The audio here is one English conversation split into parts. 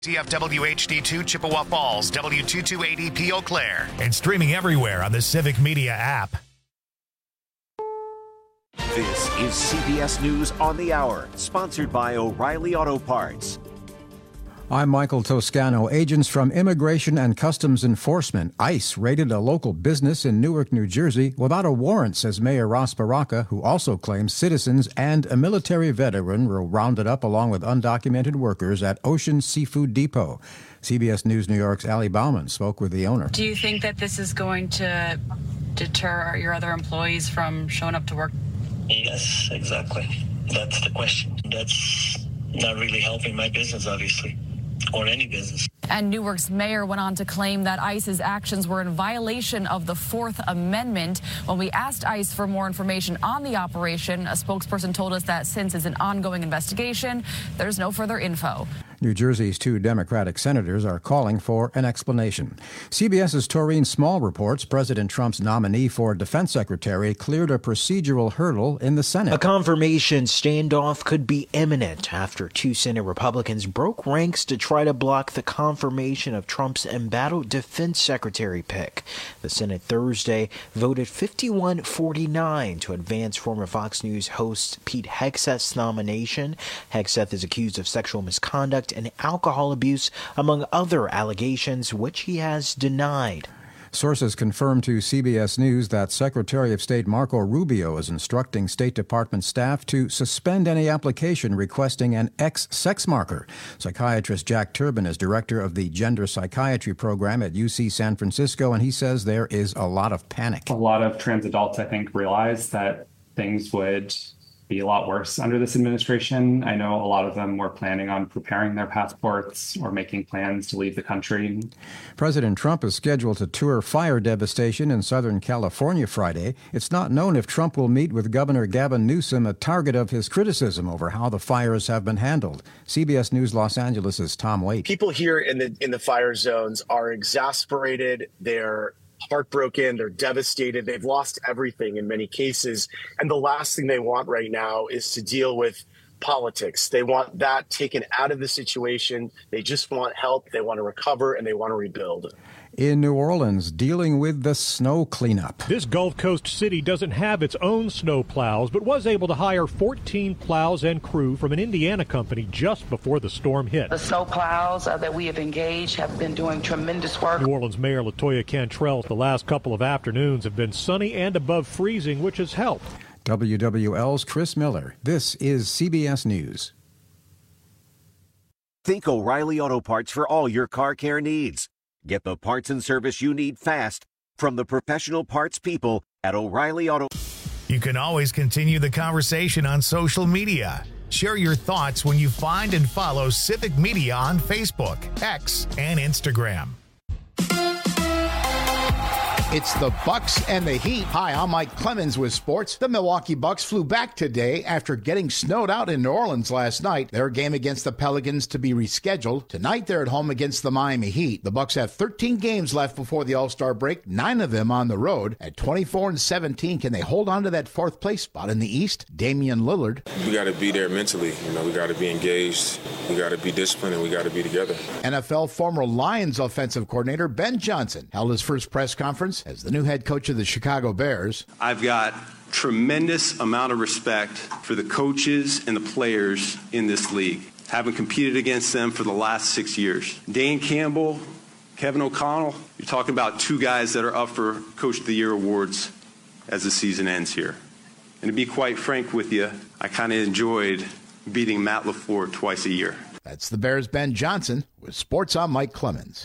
CFW HD2 Chippewa Falls, W228EP Eau Claire, and streaming everywhere on the Civic Media app. This is CBS News on the Hour, sponsored by O'Reilly Auto Parts. I'm Michael Toscano. Agents from Immigration and Customs Enforcement, ICE, raided a local business in Newark, New Jersey without a warrant, says Mayor Ras Baraka, who also claims citizens and a military veteran were rounded up along with undocumented workers at Ocean Seafood Depot. CBS News New York's Ali Bauman spoke with the owner. Do you think that this is going to deter your other employees from showing up to work? Yes, exactly. That's the question. That's not really helping my business, obviously. Or any business. And Newark's mayor went on to claim that ICE's actions were in violation of the Fourth Amendment. When we asked ICE for more information on the operation, a spokesperson told us that since it's an ongoing investigation, there's no further info. New Jersey's two Democratic senators are calling for an explanation. CBS's Taurine Small reports President Trump's nominee for defense secretary cleared a procedural hurdle in the Senate. A confirmation standoff could be imminent after two Senate Republicans broke ranks to try to block the confirmation of Trump's embattled defense secretary pick. The Senate Thursday voted 51-49 to advance former Fox News host Pete Hegseth's nomination. Hegseth is accused of sexual misconduct and alcohol abuse, among other allegations, which he has denied. Sources confirmed to CBS News that Secretary of State Marco Rubio is instructing State Department staff to suspend any application requesting an X-sex marker. Psychiatrist Jack Turbin is director of the Gender Psychiatry Program at UC San Francisco, and he says there is a lot of panic. A lot of trans adults, I think, realize that things would be a lot worse under this administration. I know a lot of them were planning on preparing their passports or making plans to leave the country. President Trump is scheduled to tour fire devastation in Southern California Friday. It's not known if Trump will meet with Governor Gavin Newsom, a target of his criticism over how the fires have been handled. CBS News Los Angeles' Tom Waite. People here in the fire zones are exasperated. They're heartbroken, they're devastated, they've lost everything in many cases. And the last thing they want right now is to deal with politics. They want that taken out of the situation. They just want help. They want to recover and they want to rebuild. In New Orleans, dealing with the snow cleanup. This Gulf Coast city doesn't have its own snow plows, but was able to hire 14 plows and crew from an Indiana company just before the storm hit. The snow plows that we have engaged have been doing tremendous work. New Orleans Mayor LaToya Cantrell, the last couple of afternoons have been sunny and above freezing, which has helped. WWL's Chris Miller. This is CBS News. Think O'Reilly Auto Parts for all your car care needs. Get the parts and service you need fast from the professional parts people at O'Reilly Auto. You can always continue the conversation on social media. Share your thoughts when you find and follow Civic Media on Facebook, X, and Instagram. It's the Bucks and the Heat. Hi, I'm Mike Clemens with sports. The Milwaukee Bucks flew back today after getting snowed out in New Orleans last night. Their game against the Pelicans to be rescheduled. Tonight, they're at home against the Miami Heat. The Bucks have 13 games left before the All-Star break, 9 of them on the road. At 24-17, can they hold on to that fourth place spot in the East? Damian Lillard. We got to be there mentally. We got to be engaged. We got to be disciplined, and we got to be together. NFL former Lions offensive coordinator Ben Johnson held his first press conference as the new head coach of the Chicago Bears. I've got tremendous amount of respect for the coaches and the players in this league. Having competed against them for the last 6 years. Dan Campbell, Kevin O'Connell, you're talking about two guys that are up for Coach of the Year awards as the season ends here. And to be quite frank with you, I kind of enjoyed beating Matt LaFleur twice a year. That's the Bears' Ben Johnson with Sports on Mike Clemens.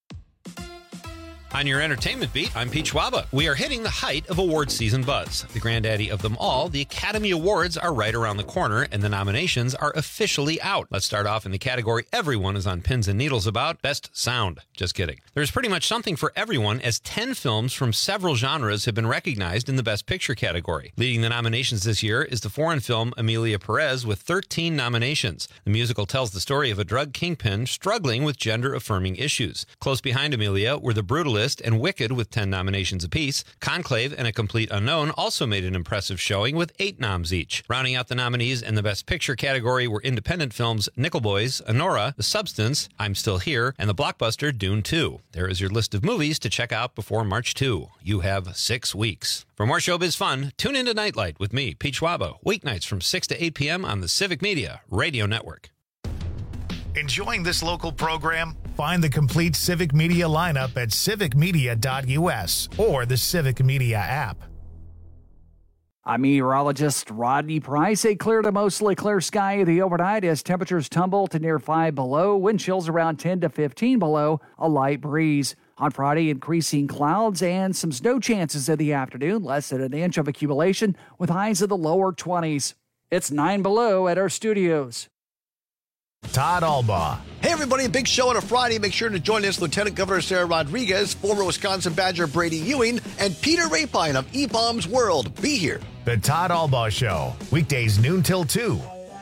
On your entertainment beat, I'm Pete Schwaba. We are hitting the height of award season buzz. The granddaddy of them all, the Academy Awards, are right around the corner, and the nominations are officially out. Let's start off in the category everyone is on pins and needles about, Best Sound. Just kidding. There's pretty much something for everyone, as 10 films from several genres have been recognized in the Best Picture category. Leading the nominations this year is the foreign film Emilia Perez with 13 nominations. The musical tells the story of a drug kingpin struggling with gender-affirming issues. Close behind Emilia were The Brutalist Blacklist and Wicked with 10 nominations apiece. Conclave and A Complete Unknown also made an impressive showing with 8 noms each. Rounding out the nominees in the Best Picture category were independent films Nickel Boys, Anora, The Substance, I'm Still Here, and the blockbuster Dune 2. There is your list of movies to check out before March 2. You have 6 weeks. For more showbiz fun, tune into Nightlight with me, Pete Schwaba, weeknights from 6 to 8 p.m. on the Civic Media Radio Network. Enjoying this local program? Find the complete Civic Media lineup at civicmedia.us or the Civic Media app. I'm meteorologist Rodney Price. A clear to mostly clear sky in the overnight as temperatures tumble to near 5 below, wind chills around 10 to 15 below, a light breeze. On Friday, increasing clouds and some snow chances in the afternoon, less than an inch of accumulation with highs in the lower 20s. It's 9 below at our studios. Todd Albaugh. Hey everybody, big show on a Friday. Make sure to join us Lieutenant Governor Sarah Rodriguez, former Wisconsin Badger Brady Ewing, and Peter Rapine of E-Bombs World. Be here. The Todd Albaugh Show, weekdays noon till 2.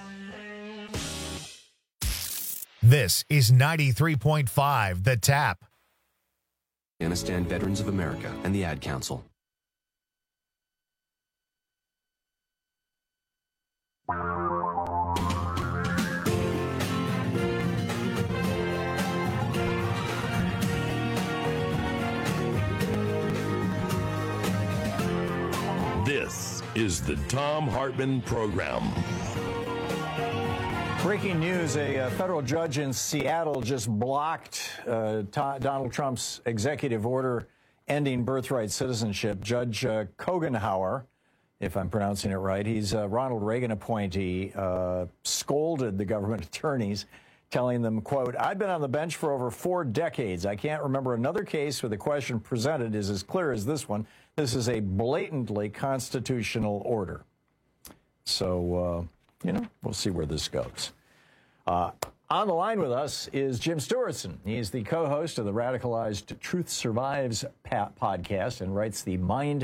This is 93.5 The Tap. Afghanistan Veterans of America and the Ad Council. This is the Thom Hartmann Program. Breaking news, a federal judge in Seattle just blocked Donald Trump's executive order ending birthright citizenship. Judge Kogenhauer, if I'm pronouncing it right, he's a Ronald Reagan appointee, scolded the government attorneys, telling them, quote, I've been on the bench for over 4 decades. I can't remember another case where the question presented is as clear as this one. This is a blatantly constitutional order. So, we'll see where this goes. On the line with us is Jim Stewartson. He's the co-host of the Radicalized Truth Survives podcast and writes the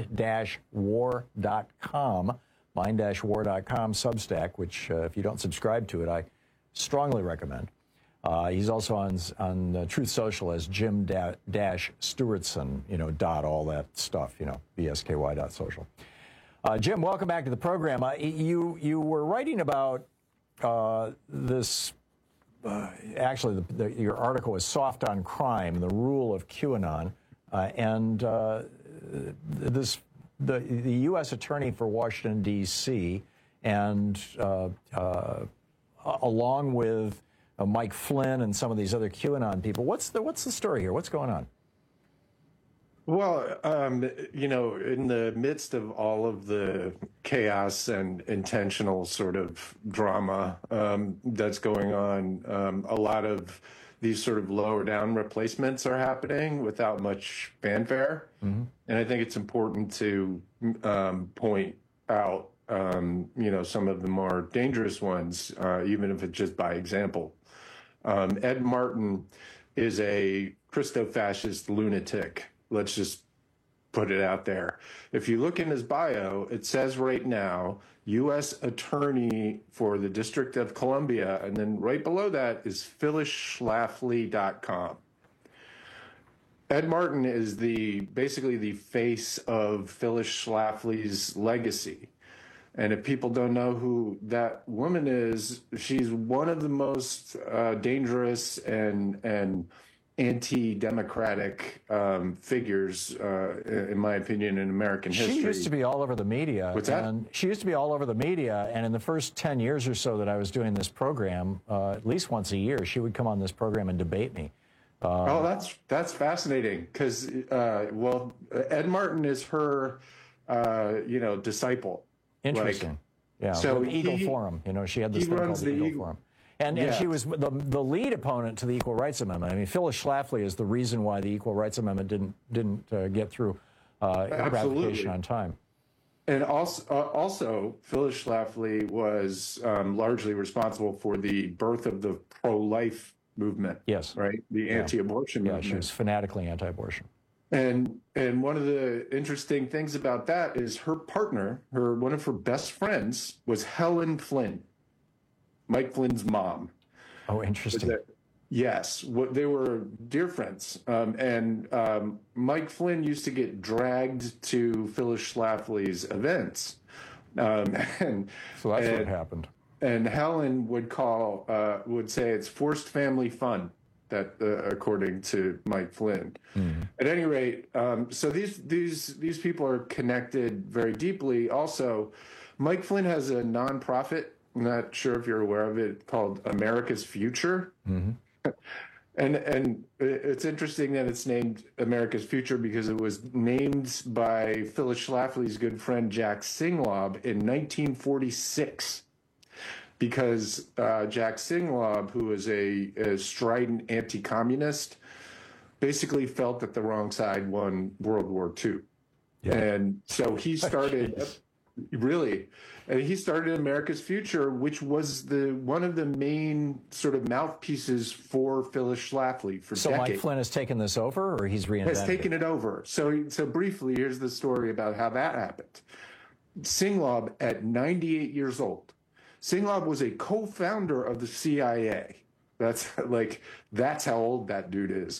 mind-war.com Substack, which if you don't subscribe to it, I strongly recommend. He's also on Truth Social as Jim-Stewartson, dot all that stuff, BSKY.social. Jim, welcome back to the program. You were writing about this. Actually, your article was Soft on Crime, the Rule of QAnon, and the U.S. Attorney for Washington, D.C., and along with Mike Flynn and some of these other QAnon people. What's the story here? What's going on? Well, in the midst of all of the chaos and intentional sort of drama that's going on, a lot of these sort of lower down replacements are happening without much fanfare. Mm-hmm. And I think it's important to point out, some of the more dangerous ones, even if it's just by example. Ed Martin is a Christo-fascist lunatic. Let's just put it out there. If you look in his bio, it says right now, U.S. Attorney for the District of Columbia, and then right below that is phyllisschlafly.com. Ed Martin is basically the face of Phyllis Schlafly's legacy. And if people don't know who that woman is, she's one of the most dangerous and anti-democratic figures, in my opinion, in American history. She used to be all over the media. What's that? She used to be all over the media, and in the first 10 years or so that I was doing this program, at least once a year, she would come on this program and debate me. That's fascinating, because, Ed Martin is her, disciple. Interesting. So Eagle Forum, she had this thing called the Eagle Forum. And she was the lead opponent to the Equal Rights Amendment. I mean, Phyllis Schlafly is the reason why the Equal Rights Amendment didn't get through ratification on time. And also, Phyllis Schlafly was largely responsible for the birth of the pro-life movement. Yes. Right? The anti-abortion movement. Yeah, she was fanatically anti-abortion. And one of the interesting things about that is her partner, one of her best friends, was Helen Flynn, Mike Flynn's mom. Oh, interesting. Yes, they were dear friends. And Mike Flynn used to get dragged to Phyllis Schlafly's events. And so that's what happened. And Helen would say it's forced family fun, that according to Mike Flynn. At any rate, so these people are connected very deeply. Also, Mike Flynn has a nonprofit, I'm not sure if you're aware of it, called America's Future. And it's interesting that it's named America's Future because it was named by Phyllis Schlafly's good friend Jack Singlaub in 1946. Because Jack Singlaub, who is a strident anti-communist, basically felt that the wrong side won World War II. Yeah. And so he started... Really, and he started America's Future, which was one of the main sort of mouthpieces for Phyllis Schlafly for decades. So Mike Flynn has taken this over, or he's reinvented it? Has taken it over. So briefly, here's the story about how that happened. Singlaub, at 98 years old, Singlaub was a co-founder of the CIA. That's how old that dude is.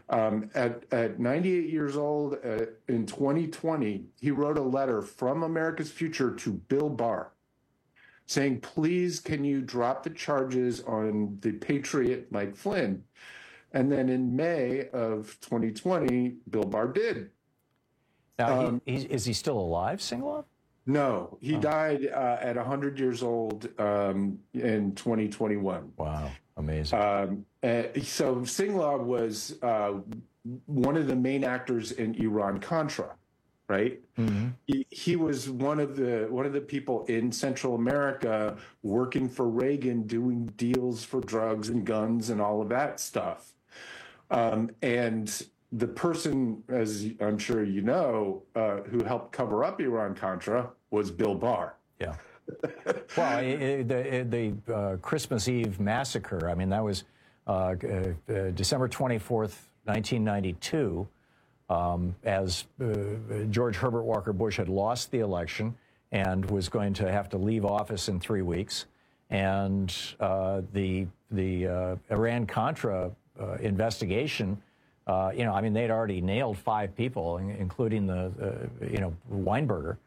At 98 years old, in 2020, he wrote a letter from America's Future to Bill Barr saying, please, can you drop the charges on the patriot Mike Flynn? And then in May of 2020, Bill Barr did. Now, is he still alive, Singlaub? No, he died at 100 years old in 2021. Wow, amazing. So Singlaub was one of the main actors in Iran-Contra, right? He was one of the people in Central America working for Reagan, doing deals for drugs and guns and all of that stuff. And the person, as I'm sure you know, who helped cover up Iran-Contra was Bill Barr. Yeah. Well, the Christmas Eve massacre, I mean, that was December 24th, 1992, as George Herbert Walker Bush had lost the election and was going to have to leave office in 3 weeks. And the Iran-Contra investigation, they'd already nailed 5 people, including Weinberger.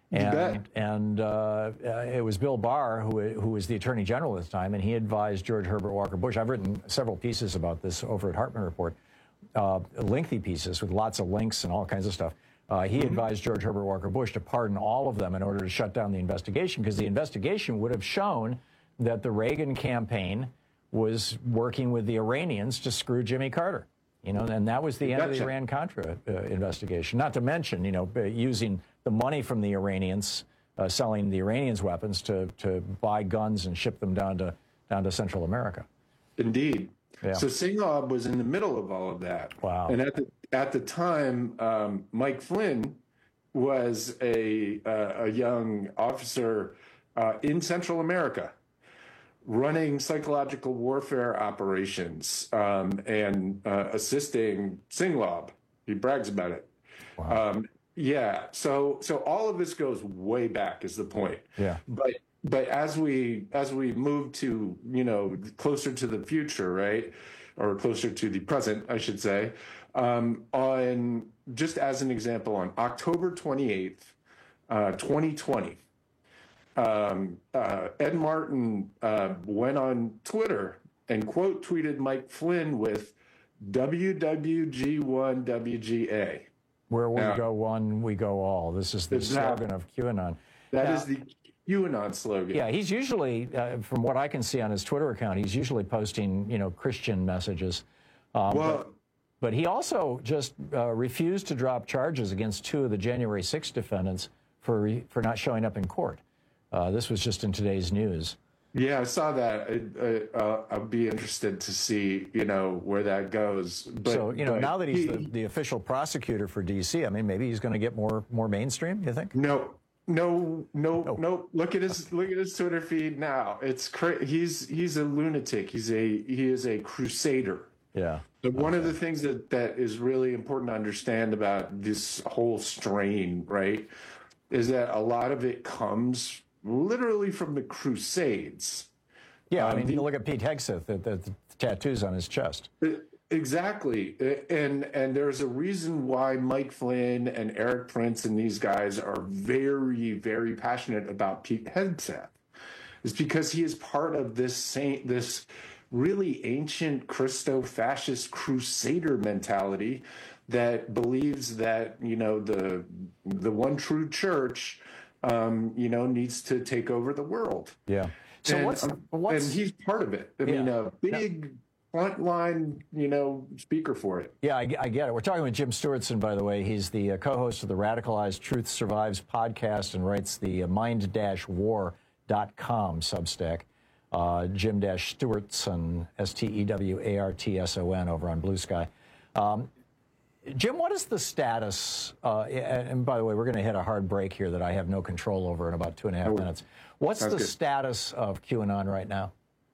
And it was Bill Barr, who was the Attorney General at the time, and he advised George Herbert Walker Bush. I've written several pieces about this over at Hartman Report, lengthy pieces with lots of links and all kinds of stuff. He advised George Herbert Walker Bush to pardon all of them in order to shut down the investigation, because the investigation would have shown that the Reagan campaign was working with the Iranians to screw Jimmy Carter. And that was the end of the Iran-Contra investigation. Not to mention, using the money from the Iranians, selling the Iranians weapons to buy guns and ship them down to Central America. Indeed. Yeah. So Singlaub was in the middle of all of that. Wow. And at the time, Mike Flynn was a young officer in Central America, running psychological warfare operations and assisting Singlaub. He brags about it. Wow. So all of this goes way back, is the point. Yeah. But as we move to closer to the future, right, or closer to the present, I should say, on just as an example, on October 28th, 2020. Ed Martin went on Twitter and quote tweeted Mike Flynn with WWG1WGA. Where we go one, we go all. This is the slogan of QAnon. That is the QAnon slogan. Yeah, he's usually, from what I can see on his Twitter account, he's usually posting, Christian messages. But he also just refused to drop charges against 2 of the January 6th defendants for not showing up in court. This was just in today's news. Yeah, I saw that. I'll be interested to see, where that goes. But, now that he's the official prosecutor for D.C., I mean, maybe he's going to get more mainstream. You think? No. Look at his Twitter feed now. It's he's a lunatic. He is a crusader. Yeah. But one of the things that is really important to understand about this whole strain, right, is that a lot of it comes literally from the Crusades. Yeah, I mean, you look at Pete Hegseth, the tattoos on his chest. Exactly. And there's a reason why Mike Flynn and Eric Prince and these guys are very, very passionate about Pete Hegseth. It's because he is part of this really ancient Christo-fascist crusader mentality that believes that, the one true church, needs to take over the world. Yeah. So and he's part of it. I mean, a big frontline, speaker for it. Yeah, I get it. We're talking with Jim Stewartson, by the way. He's the co-host of the Radicalized Truth Survives podcast and writes the mind-war.com Substack. Jim-Stewartson, Stewartson, over on Blue Sky. Jim, what is the status, and by the way, we're going to hit a hard break here that I have no control over in about 2.5 minutes. What's the status of QAnon right now?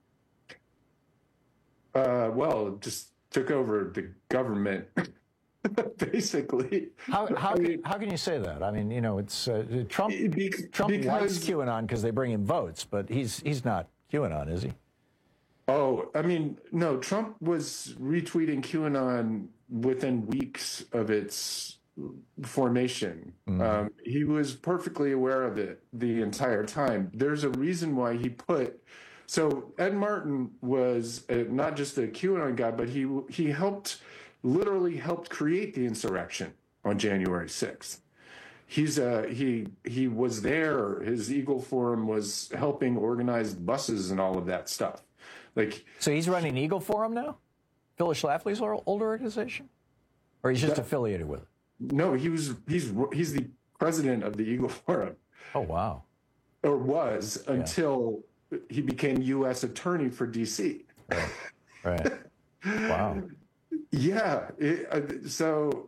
Well, it just took over the government, basically. How can you say that? I mean, it's Trump likes QAnon because they bring him votes, but he's not QAnon, is he? Oh, I mean, no, Trump was retweeting QAnon within weeks of its formation. Mm-hmm. He was perfectly aware of it the entire time. There's a reason why he so Ed Martin was not just a QAnon guy, but he literally helped create the insurrection on January 6th. He was there. His Eagle Forum was helping organize buses and all of that stuff. So he's running Eagle Forum now? Phyllis Schlafly's old organization? Or he's just affiliated with it? No, he's the president of the Eagle Forum. Oh, wow. Or was until he became U.S. attorney for D.C. Right. Wow. Yeah. So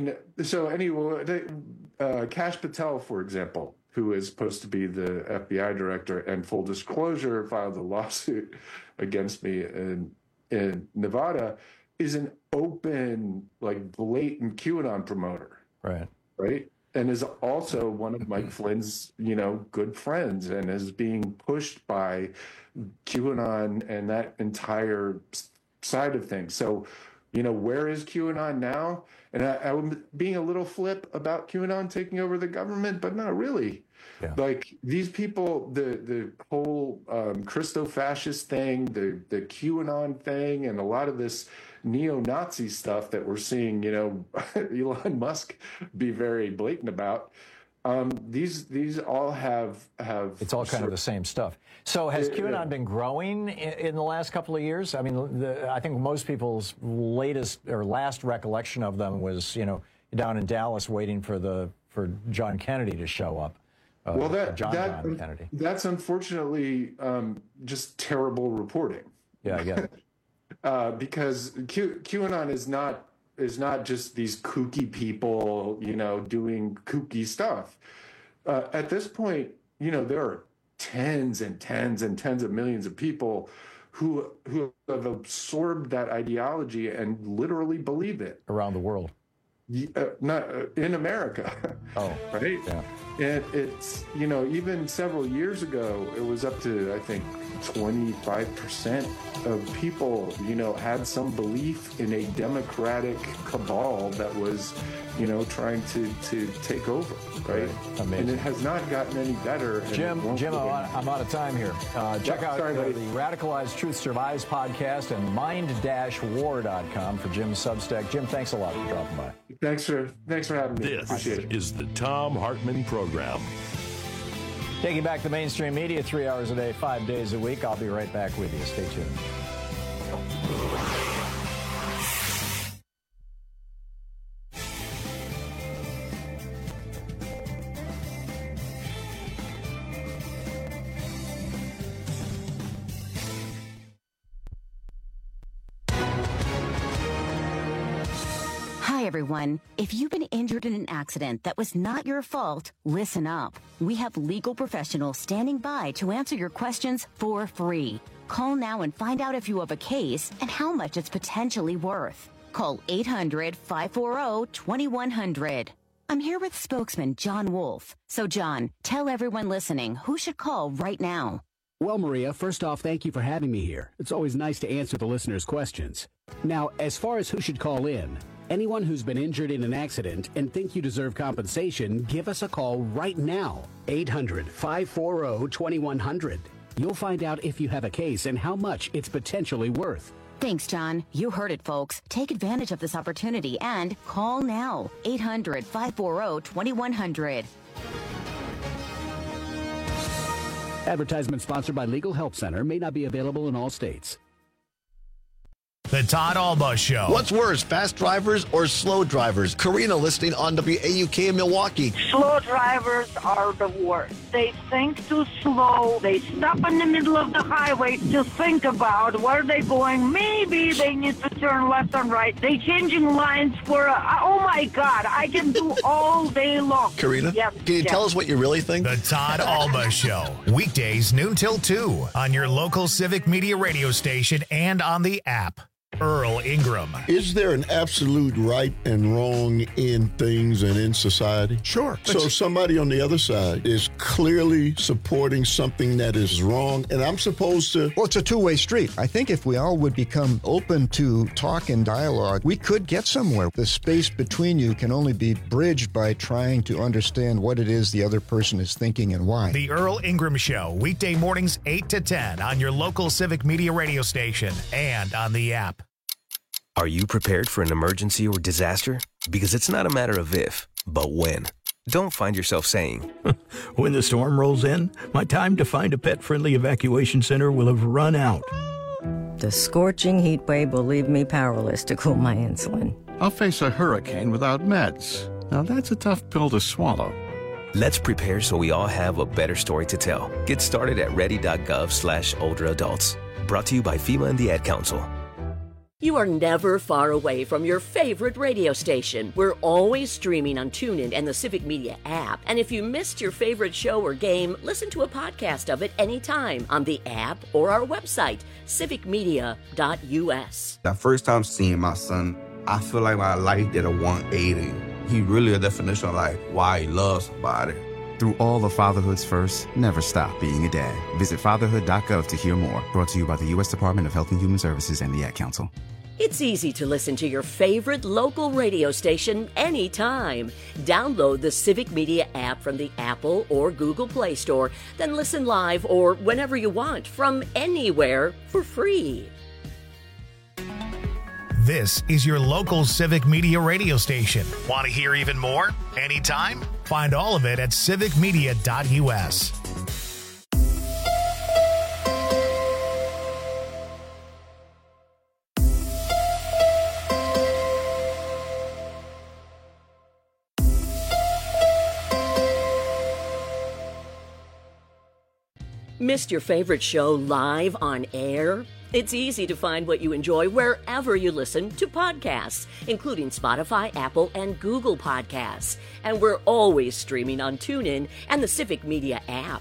anyway, Kash Patel, for example, who is supposed to be the FBI director, and full disclosure, filed a lawsuit against me in Nevada, is an open, blatant QAnon promoter. Right. And is also one of Mike Flynn's, good friends, and is being pushed by QAnon and that entire side of things. So, where is QAnon now? And I'm being a little flip about QAnon taking over the government, but not really. Yeah. These people, the whole Christo-fascist thing, the QAnon thing, and a lot of this neo-Nazi stuff that we're seeing, Elon Musk be very blatant about. These all have. It's all kind of the same stuff. So has QAnon been growing in the last couple of years? I mean, I think most people's last recollection of them was, down in Dallas waiting for John Kennedy to show up. John Kennedy. That's unfortunately just terrible reporting. Yeah, I get it. Because QAnon is not just these kooky people, doing kooky stuff. At this point, there are tens and tens and tens of millions of people who have absorbed that ideology and literally believe it. Around the world. Not in America. Oh, right? Yeah. And it's, even several years ago, it was up to, I think, 25% of people, had some belief in a democratic cabal that was, trying to take over, right? Amazing. And it has not gotten any better. Jim, I'm out of time here. Check out the Radicalized Truth Survives podcast and mind-war.com for Jim's Substack. Jim, thanks a lot for dropping by. Thanks for having me. This is the Thom Hartmann Program. Taking back the mainstream media 3 hours a day, 5 days a week. I'll be right back with you. Stay tuned. Everyone, if you've been injured in an accident that was not your fault, listen up. We have legal professionals standing by to answer your questions for free. Call now and find out if you have a case and how much it's potentially worth. Call 800-540-2100. I'm here with spokesman John Wolf. So, John, tell everyone listening who should call right now. Well, Maria, first off, thank you for having me here. It's always nice to answer the listeners' questions. Now, as far as who should call in, anyone who's been injured in an accident and think you deserve compensation, give us a call right now. 800-540-2100. You'll find out if you have a case and how much it's potentially worth. Thanks, John. You heard it, folks. Take advantage of this opportunity and call now. 800-540-2100. Advertisement sponsored by Legal Help Center. May not be available in all states. The Todd Alba Show. What's worse, fast drivers or slow drivers? Karina listening on WAUK in Milwaukee. Slow drivers are the worst. They think too slow. They stop in the middle of the highway to think about where they're going. Maybe they need to turn left and right. They changing lines for, oh my God, I can do all day long. Karina, can you tell us what you really think? The Todd Alba Show. Weekdays noon till 2 on your local Civic Media radio station and on the app. Earl Ingram. Is there an absolute right and wrong in things and in society? Sure. So somebody on the other side is clearly supporting something that is wrong, and I'm supposed to... Well, it's a two-way street. I think if we all would become open to talk and dialogue, we could get somewhere. The space between you can only be bridged by trying to understand what it is the other person is thinking and why. The Earl Ingram Show, weekday mornings 8 to 10 on your local Civic Media radio station and on the app. Are you prepared for an emergency or disaster? Because it's not a matter of if, but when. Don't find yourself saying, when the storm rolls in, my time to find a pet-friendly evacuation center will have run out. The scorching heat wave will leave me powerless to cool my insulin. I'll face a hurricane without meds. Now that's a tough pill to swallow. Let's prepare so we all have a better story to tell. Get started at ready.gov/older adults. Brought to you by FEMA and the Ad Council. You are never far away from your favorite radio station. We're always streaming on TuneIn and the Civic Media app. And if you missed your favorite show or game, listen to a podcast of it anytime on the app or our website, civicmedia.us. The first time seeing my son, I feel like my life did a 180. He really a definition of like why he loves somebody. Through all of fatherhood's first, never stop being a dad. Visit fatherhood.gov to hear more. Brought to you by the U.S. Department of Health and Human Services and the Ad Council. It's easy to listen to your favorite local radio station anytime. Download the Civic Media app from the Apple or Google Play Store, then listen live or whenever you want from anywhere for free. This is your local Civic Media radio station. Want to hear even more? Anytime? Find all of it at civicmedia.us. Missed your favorite show live on air? It's easy to find what you enjoy wherever you listen to podcasts, including Spotify, Apple, and Google Podcasts. And we're always streaming on TuneIn and the Civic Media app.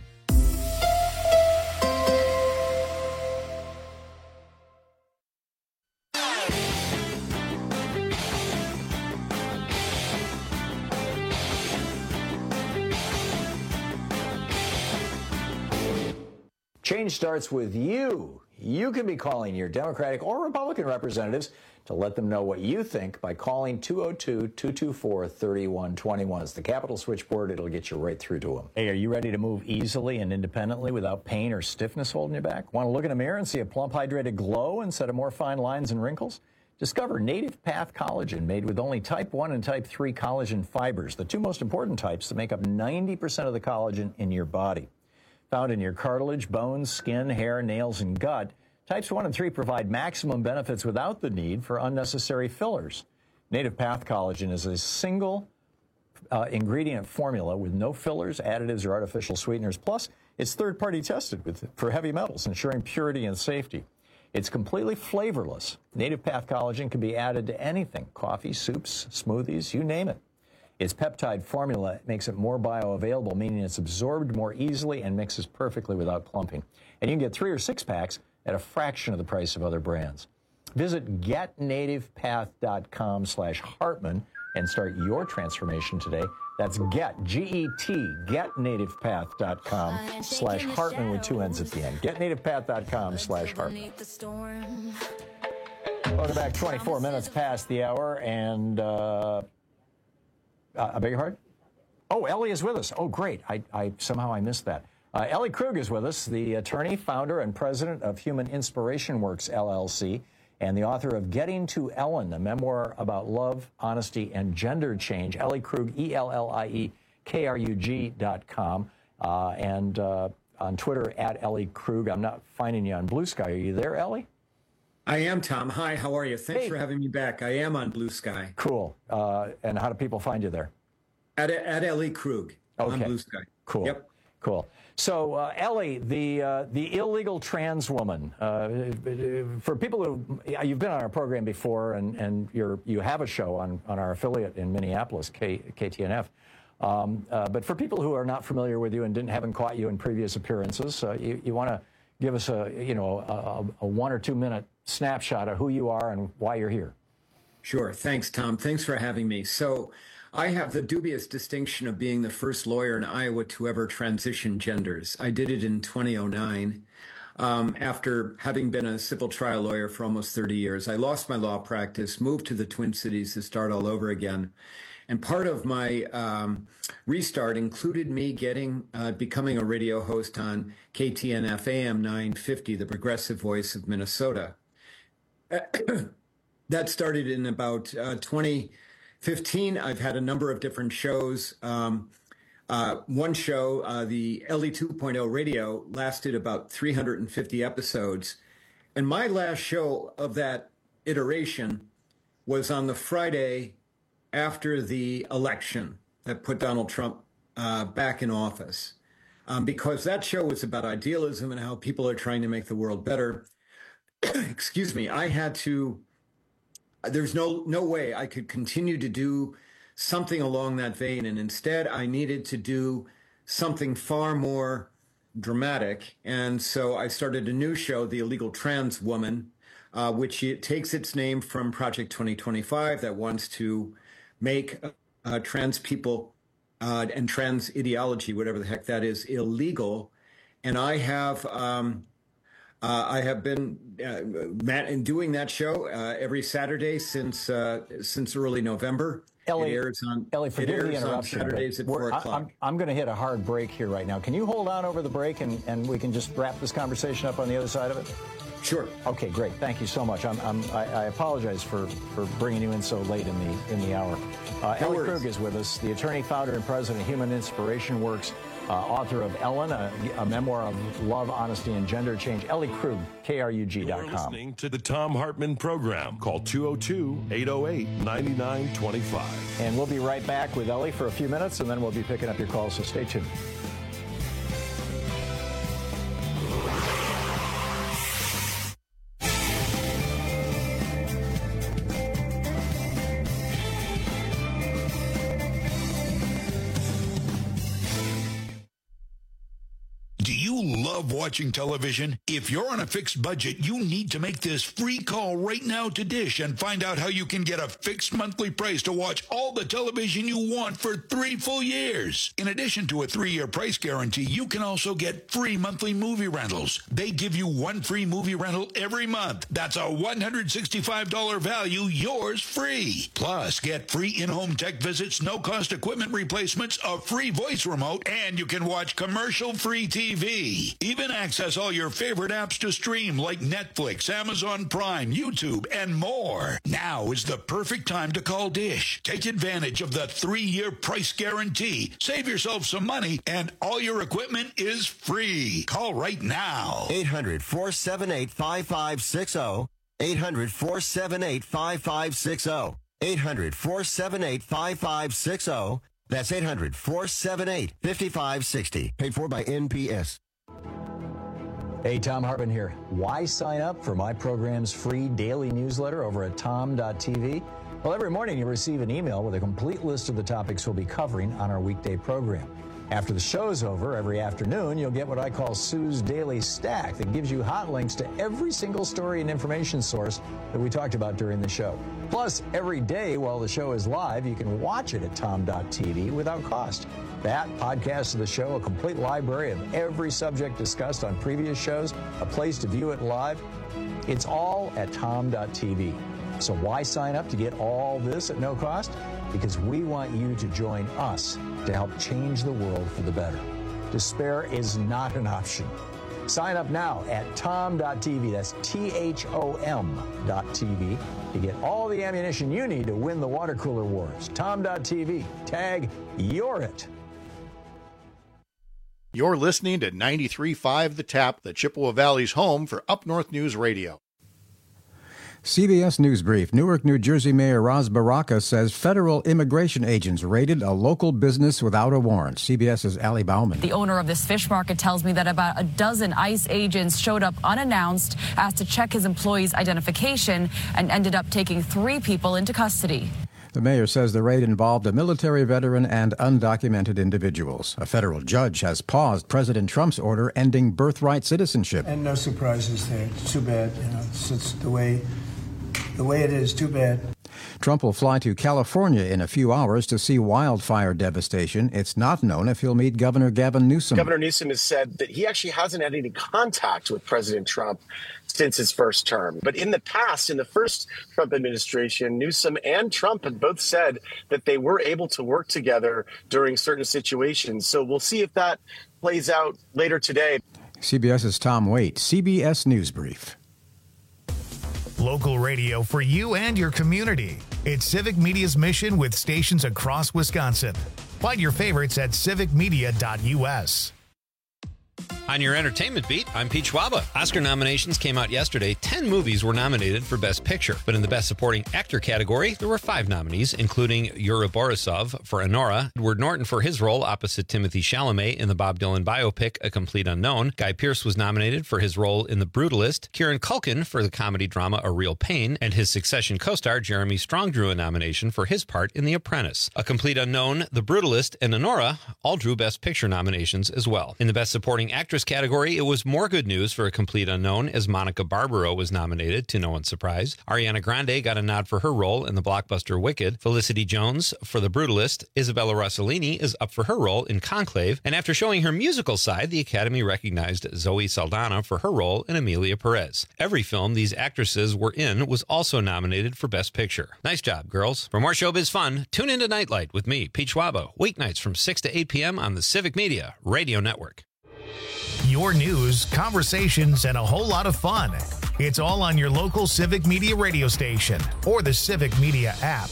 Change starts with you. You can be calling your Democratic or Republican representatives to let them know what you think by calling 202-224-3121. It's the Capitol switchboard. It'll get you right through to them. Hey, are you ready to move easily and independently without pain or stiffness holding you back? Want to look in a mirror and see a plump, hydrated glow instead of more fine lines and wrinkles? Discover Native Path Collagen, made with only type 1 and type 3 collagen fibers, the two most important types that make up 90% of the collagen in your body. Found in your cartilage, bones, skin, hair, nails, and gut, types 1 and 3 provide maximum benefits without the need for unnecessary fillers. Native Path Collagen is a single ingredient formula with no fillers, additives, or artificial sweeteners. Plus, it's third-party tested for heavy metals, ensuring purity and safety. It's completely flavorless. Native Path Collagen can be added to anything, coffee, soups, smoothies, you name it. Its peptide formula makes it more bioavailable, meaning it's absorbed more easily and mixes perfectly without clumping. And you can get 3 or 6 packs at a fraction of the price of other brands. Visit getnativepath.com/Hartman and start your transformation today. That's GET, G-E-T, getnativepath.com/Hartman with 2 N's at the end. Getnativepath.com/Hartman. Welcome back. 24 minutes past the hour, and I beg your pardon? Oh, Ellie is with us. Oh, great. I somehow I missed that. Ellie Krug is with us, the attorney, founder, and president of Human Inspiration Works, LLC, and the author of Getting to Ellen, a memoir about love, honesty, and gender change. Ellie Krug, ELLIEKRUG.com, and on Twitter, at Ellie Krug. I'm not finding you on Blue Sky. Are you there, Ellie? I am, Tom. Hi, how are you? Thanks for having me back. I am on Blue Sky. Cool. And how do people find you there? At Ellie Krug on Blue Sky. Cool. Yep. Cool. So, Ellie, the illegal trans woman, for people who, you've been on our program before, and you have a show on our affiliate in Minneapolis, KTNF. But for people who are not familiar with you and haven't caught you in previous appearances, you want to give us a 1 or 2 minute snapshot of who you are and why you're here. Sure. Thanks, Tom. Thanks for having me. So I have the dubious distinction of being the first lawyer in Iowa to ever transition genders. I did it in 2009 after having been a civil trial lawyer for almost 30 years. I lost my law practice, moved to the Twin Cities to start all over again. And part of my restart included me becoming a radio host on KTNF AM 950, the progressive voice of Minnesota. That started in about 2015. I've had a number of different shows. One show, the LE 2.0 radio, lasted about 350 episodes. And my last show of that iteration was on the Friday after the election that put Donald Trump back in office, because that show was about idealism and how people are trying to make the world better. Excuse me. There's no way I could continue to do something along that vein. And instead, I needed to do something far more dramatic. And so I started a new show, The Illegal Trans Woman, which takes its name from Project 2025 that wants to make trans people and trans ideology, whatever the heck that is, illegal. And I have been doing that show every Saturday since early November. Ellie, it airs on forgive the interruption. Saturdays at 4 o'clock. I'm going to hit a hard break here right now. Can you hold on over the break and we can just wrap this conversation up on the other side of it? Sure. Okay, great. Thank you so much. I apologize for bringing you in so late in the hour. Ellie Krug is with us, the attorney, founder, and president of Human Inspiration Works, author of Ellen, a memoir of love, honesty, and gender change. Ellie Krug, KRUG.com. You're listening to the Tom Hartman program. Call 202-808-9925. And we'll be right back with Ellie for a few minutes, and then we'll be picking up your calls, so stay tuned. Watching television? If you're on a fixed budget, you need to make this free call right now to Dish and find out how you can get a fixed monthly price to watch all the television you want for 3 full years. In addition to a 3-year price guarantee, you can also get free monthly movie rentals. They give you 1 free movie rental every month. That's a $165 value, yours free. Plus, get free in-home tech visits, no-cost equipment replacements, a free voice remote, and you can watch commercial-free TV. Even access all your favorite apps to stream like Netflix, Amazon Prime, YouTube, and more. Now is the perfect time to call Dish. Take advantage of the 3-year price guarantee. Save yourself some money, and all your equipment is free. Call right now. 800-478-5560. 800-478-5560. 800-478-5560. That's 800-478-5560. Paid for by NPS. Hey, Tom Hartman here. Why sign up for my program's free daily newsletter over at tom.tv? Well, every morning you receive an email with a complete list of the topics we'll be covering on our weekday program. After the show's over, every afternoon, you'll get what I call Sue's Daily Stack that gives you hot links to every single story and information source that we talked about during the show. Plus, every day while the show is live, you can watch it at tom.tv without cost. That, podcast of the show, a complete library of every subject discussed on previous shows, a place to view it live. It's all at tom.tv. So why sign up to get all this at no cost? Because we want you to join us to help change the world for the better. Despair is not an option. Sign up now at tom.tv. That's THOM.tv to get all the ammunition you need to win the water cooler wars. Tom.tv. Tag You're It. You're listening to 93.5 The Tap, the Chippewa Valley's home for Up North News Radio. CBS News Brief. Newark, New Jersey Mayor Ras Baraka says federal immigration agents raided a local business without a warrant. CBS's Allie Bauman. The owner of this fish market tells me that about a dozen ICE agents showed up unannounced, asked to check his employees' identification, and ended up taking 3 people into custody. The mayor says the raid involved a military veteran and undocumented individuals. A federal judge has paused President Trump's order ending birthright citizenship. And no surprises there. It's too bad. It's the way it is. Too bad. Trump will fly to California in a few hours to see wildfire devastation. It's not known if he'll meet Governor Gavin Newsom. Governor Newsom has said that he actually hasn't had any contact with President Trump since his first term. But in the past, in the first Trump administration, Newsom and Trump had both said that they were able to work together during certain situations. So we'll see if that plays out later today. CBS's Tom Waite, CBS News Brief. Local radio for you and your community. It's Civic Media's mission with stations across Wisconsin. Find your favorites at civicmedia.us. On your entertainment beat, I'm Pete Schwaba. Oscar nominations came out yesterday. 10 movies were nominated for Best Picture. But in the Best Supporting Actor category, there were 5 nominees, including Yuri Borisov for Anora, Edward Norton for his role opposite Timothée Chalamet in the Bob Dylan biopic A Complete Unknown. Guy Pearce was nominated for his role in The Brutalist. Kieran Culkin for the comedy drama A Real Pain. And his Succession co-star Jeremy Strong drew a nomination for his part in The Apprentice. A Complete Unknown, The Brutalist, and Anora all drew Best Picture nominations as well. In the Best Supporting Actress category, it was more good news for A Complete Unknown as Monica Barbaro was nominated, to no one's surprise. Ariana Grande got a nod for her role in the blockbuster Wicked. Felicity Jones for The Brutalist. Isabella Rossellini is up for her role in Conclave. And after showing her musical side, the Academy recognized Zoe Saldana for her role in Emilia Perez. Every film these actresses were in was also nominated for Best Picture. Nice job, girls. For more showbiz fun, tune into Nightlight with me, Pete Schwaba, weeknights from 6 to 8 p.m. on the Civic Media Radio Network. Your news, conversations, and a whole lot of fun. It's all on your local Civic Media radio station or the Civic Media app.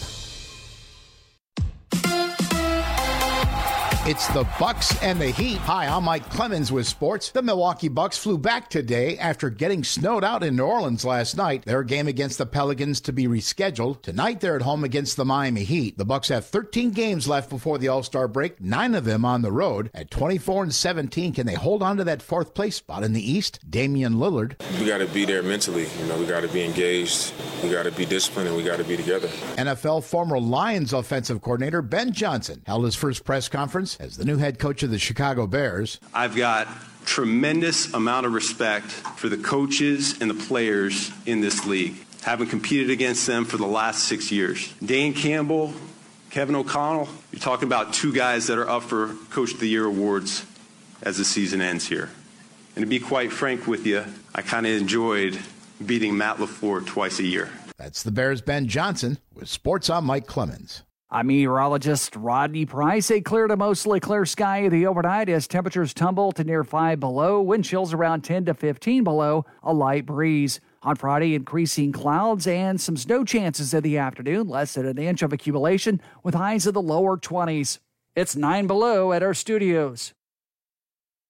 It's the Bucks and the Heat. Hi, I'm Mike Clemens with sports. The Milwaukee Bucks flew back today after getting snowed out in New Orleans last night. Their game against the Pelicans to be rescheduled. Tonight, they're at home against the Miami Heat. The Bucks have 13 games left before the All-Star break, 9 of them on the road. At 24-17, can they hold on to that 4th place spot in the East? Damian Lillard. We got to be there mentally. We got to be engaged. We got to be disciplined, and we got to be together. NFL former Lions offensive coordinator Ben Johnson held his first press conference as the new head coach of the Chicago Bears. I've got tremendous amount of respect for the coaches and the players in this league. Having competed against them for the last 6 years. Dan Campbell, Kevin O'Connell, you're talking about 2 guys that are up for Coach of the Year awards as the season ends here. And to be quite frank with you, I kind of enjoyed beating Matt LaFleur twice a year. That's the Bears' Ben Johnson. With sports, I'm Mike Clemens. I'm meteorologist Rodney Price. A clear to mostly clear sky the overnight as temperatures tumble to near 5 below. Wind chills around 10 to 15 below. A light breeze. On Friday, increasing clouds and some snow chances in the afternoon. Less than an inch of accumulation with highs in the lower 20s. It's 9 below at our studios.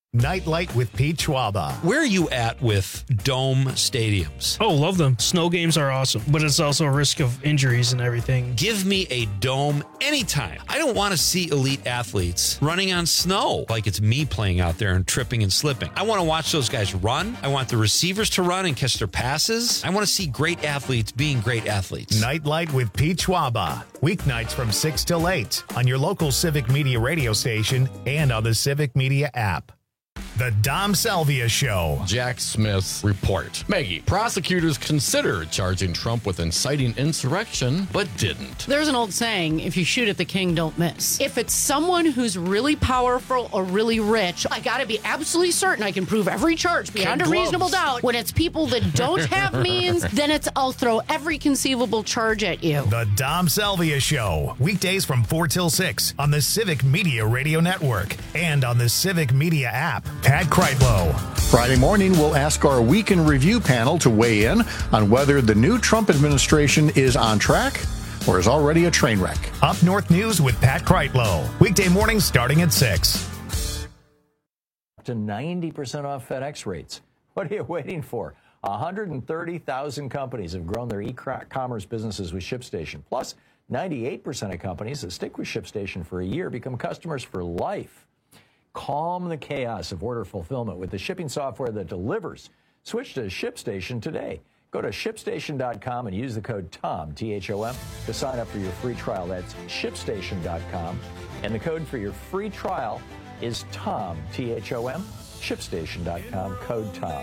Nightlight with Pete Schwaba. Where are you at with dome stadiums? Oh, love them. Snow games are awesome, but it's also a risk of injuries and everything. Give me a dome anytime. I don't want to see elite athletes running on snow like it's me playing out there and tripping and slipping. I want to watch those guys run. I want the receivers to run and catch their passes. I want to see great athletes being great athletes. Nightlight with Pete Schwaba. Weeknights from 6 till 8 on your local Civic Media radio station and on the Civic Media app. The Dom Salvia Show. Jack Smith's report. Maggie, prosecutors considered charging Trump with inciting insurrection, but didn't. There's an old saying, if you shoot at the king, don't miss. If it's someone who's really powerful or really rich, I got to be absolutely certain I can prove every charge beyond a reasonable doubt. When it's people that don't have means, then it's I'll throw every conceivable charge at you. The Dom Salvia Show. Weekdays from 4 till 6 on the Civic Media Radio Network and on the Civic Media app. Pat Kreitlow. Friday morning, we'll ask our Week in Review panel to weigh in on whether the new Trump administration is on track or is already a train wreck. Up North News with Pat Kreitlow. Weekday mornings starting at 6. To 90% off FedEx rates. What are you waiting for? 130,000 companies have grown their e-commerce businesses with ShipStation. Plus, 98% of companies that stick with ShipStation for a year become customers for life. Calm the chaos of order fulfillment with the shipping software that delivers. Switch to ShipStation today. Go to ShipStation.com and use the code TOM, T-H-O-M, to sign up for your free trial. That's ShipStation.com. And the code for your free trial is TOM, T-H-O-M, ShipStation.com, code TOM.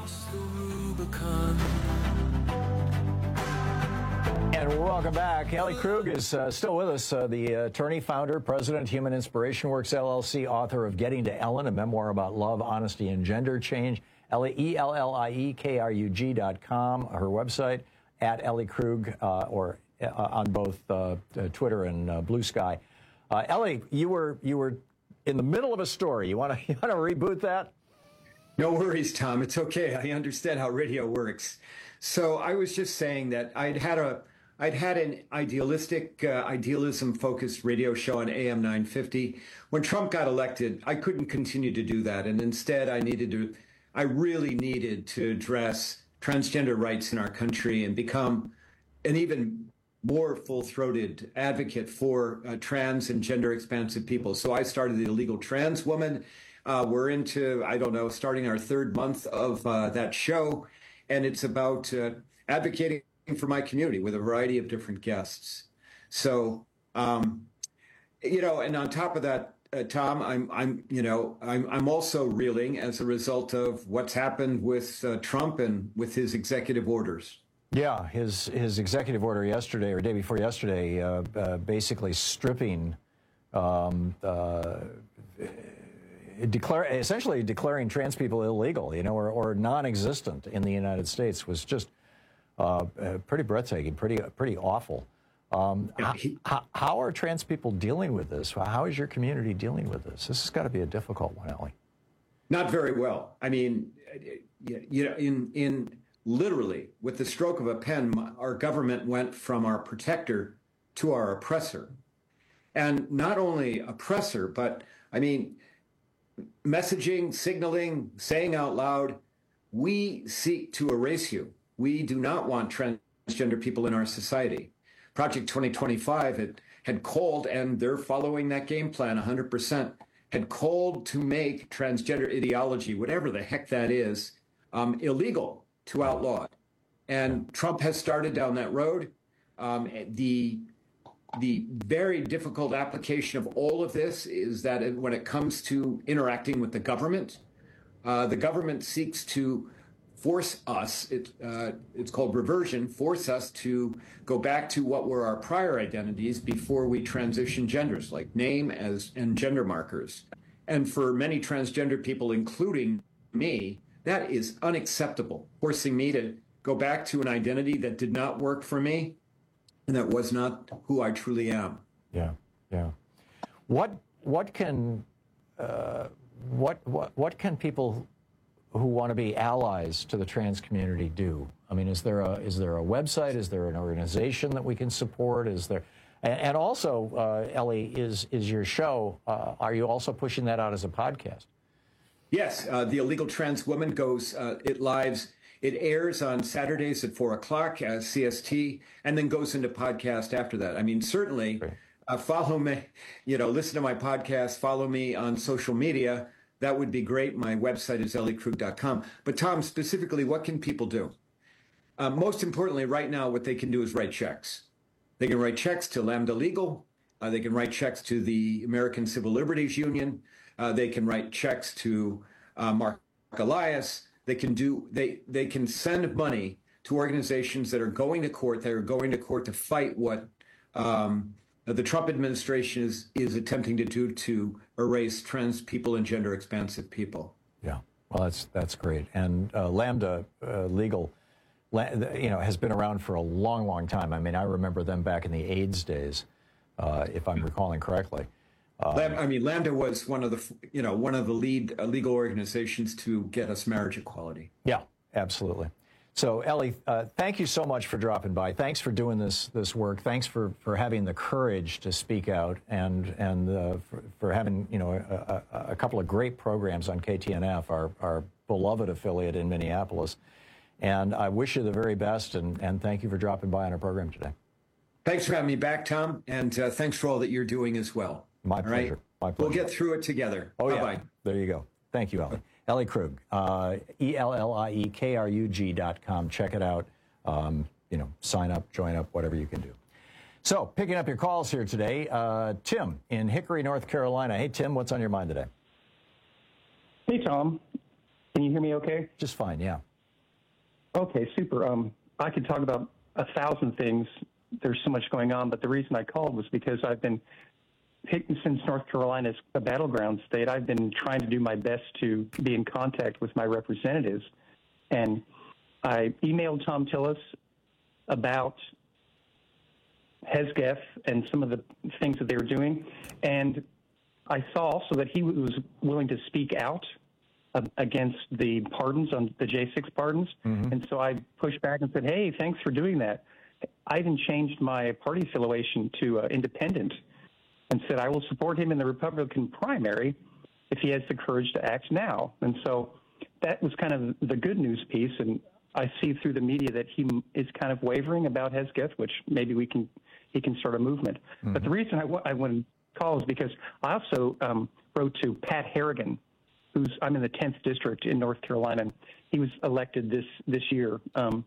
And welcome back. Ellie Krug is still with us, the attorney, founder, president, Human Inspiration Works, LLC, author of Getting to Ellen, a memoir about love, honesty, and gender change. Ellie, ELLIEKRUG.com, her website, at Ellie Krug, or on both Twitter and Blue Sky. Ellie, you were in the middle of a story. You want to reboot that? No worries, Tom. It's okay. I understand how radio works. So I was just saying that I'd had an idealistic, idealism-focused radio show on AM 950. When Trump got elected, I couldn't continue to do that, and instead I really needed to address transgender rights in our country and become an even more full-throated advocate for trans and gender-expansive people. So I started the Illegal Trans Woman. We're into, starting our third month of that show, and it's about advocating for my community with a variety of different guests. So, and on top of that, Tom, I'm also reeling as a result of what's happened with Trump and with his executive orders. Yeah, his executive order yesterday or day before yesterday, basically stripping, essentially declaring trans people illegal, or non-existent in the United States was just pretty breathtaking, pretty awful. How are trans people dealing with this? How is your community dealing with this? This has got to be a difficult one, Ellie. Not very well. I mean, in literally with the stroke of a pen, our government went from our protector to our oppressor, and not only oppressor, but I mean, messaging, signaling, saying out loud, we seek to erase you. We do not want transgender people in our society. Project 2025 had called, and they're following that game plan 100%, had called to make transgender ideology, whatever the heck that is, illegal, to outlaw it. And Trump has started down that road. The very difficult application of all of this is that when it comes to interacting with the government seeks to force us, it's called reversion, force us to go back to what were our prior identities before we transition genders, like name and gender markers. And for many transgender people, including me, that is unacceptable, forcing me to go back to an identity that did not work for me and that was not who I truly am. Yeah. What can people who want to be allies to the trans community do? I mean, is there a website? Is there an organization that we can support? Is there, and also, Ellie, is your show? Are you also pushing that out as a podcast? Yes, The Illegal Trans Woman goes, it airs on Saturdays at 4 o'clock CST, and then goes into podcast after that. I mean, certainly follow me, listen to my podcast, follow me on social media. That would be great. My website is elliekrug.com. But Tom, specifically, what can people do? Most importantly, right now, what they can do is write checks. They can write checks to Lambda Legal. They can write checks to the American Civil Liberties Union. They can write checks to Mark Elias. They can send money to organizations that are going to court. They are going to court to fight what the Trump administration is attempting to do to erase trans people and gender expansive people. Yeah, well, that's great. And Lambda Legal, has been around for a long, long time. I mean, I remember them back in the AIDS days, if I'm recalling correctly. Lambda was one of the lead legal organizations to get us marriage equality. Yeah, absolutely. So, Ellie, thank you so much for dropping by. Thanks for doing this work. Thanks for having the courage to speak out and for having a couple of great programs on KTNF, our beloved affiliate in Minneapolis. And I wish you the very best, and thank you for dropping by on our program today. Thanks for having me back, Tom, and thanks for all that you're doing as well. My pleasure. Right? My pleasure. We'll get through it together. Oh, Bye-bye. yeah. There you go. Thank you, Ellie. Ellie Krug, ELLIEKRUG.com. Check it out. Sign up, join up, whatever you can do. So, picking up your calls here today, Tim in Hickory, North Carolina. Hey, Tim, what's on your mind today? Hey, Tom. Can you hear me okay? Just fine, yeah. Okay, super. I could talk about 1,000 things. There's so much going on, but the reason I called was because I've been, since North Carolina is a battleground state, I've been trying to do my best to be in contact with my representatives. And I emailed Tom Tillis about Hesketh and some of the things that they were doing. And I saw also that he was willing to speak out against the pardons, on the J6 pardons. Mm-hmm. And so I pushed back and said, hey, thanks for doing that. I even changed my party affiliation to independent and said I will support him in the Republican primary if he has the courage to act now. And so that was kind of the good news piece. And I see through the media that he is kind of wavering about Hesketh, which maybe he can start a movement. Mm-hmm. But the reason I want to call is because I also wrote to Pat Harrigan, I'm in the 10th district in North Carolina. And he was elected this year.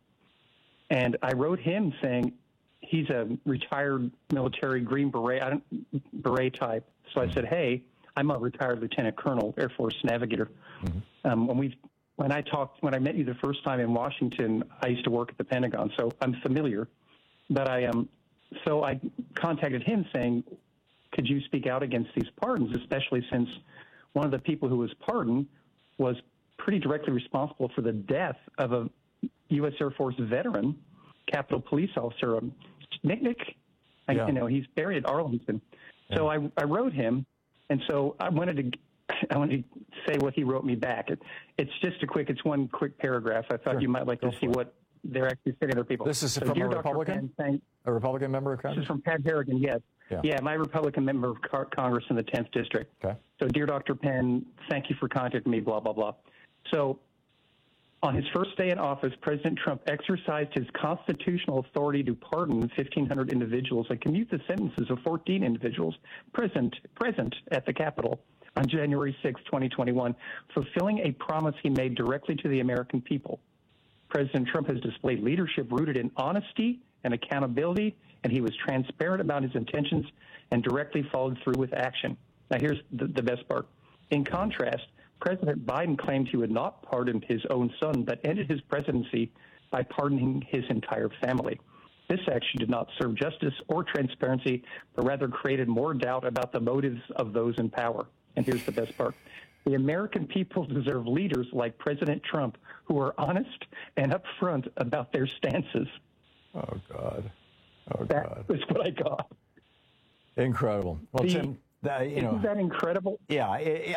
And I wrote him saying he's a retired military Green Beret type. So I said, hey, I'm a retired Lieutenant Colonel, Air Force Navigator. Mm-hmm. When I met you the first time in Washington, I used to work at the Pentagon, so I'm familiar. But so I contacted him saying, could you speak out against these pardons, especially since one of the people who was pardoned was pretty directly responsible for the death of a U.S. Air Force veteran, Capitol Police Officer Nick. Yeah. He's buried at Arlington. Yeah. So I wrote him, and so I wanted to say what he wrote me back. It's one quick paragraph. I thought you might like to see what they're actually saying to their people. This is from a Republican? A Republican member of Congress? This is from Pat Harrigan, yes. Yeah, my Republican member of Congress in the 10th District. Okay. So, dear Dr. Penn, thank you for contacting me, blah, blah, blah. So, on his first day in office, President Trump exercised his constitutional authority to pardon 1,500 individuals and commute the sentences of 14 individuals present at the Capitol on January 6, 2021, fulfilling a promise he made directly to the American people. President Trump has displayed leadership rooted in honesty and accountability, and he was transparent about his intentions and directly followed through with action. Now, here's the best part. In contrast, President Biden claimed he would not pardon his own son, but ended his presidency by pardoning his entire family. This action did not serve justice or transparency, but rather created more doubt about the motives of those in power. And here's the best part. The American people deserve leaders like President Trump who are honest and upfront about their stances. Oh, God. That was what I got. Incredible. Well, Tim, isn't that incredible? Yeah.